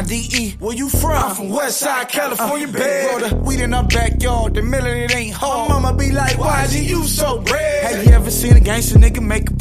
IDE, where you from? I'm from Westside, California, babe. Roll the weed in our backyard, the melon it ain't hard. My mama be like, why is you so red? Have you ever seen a gangster nigga make a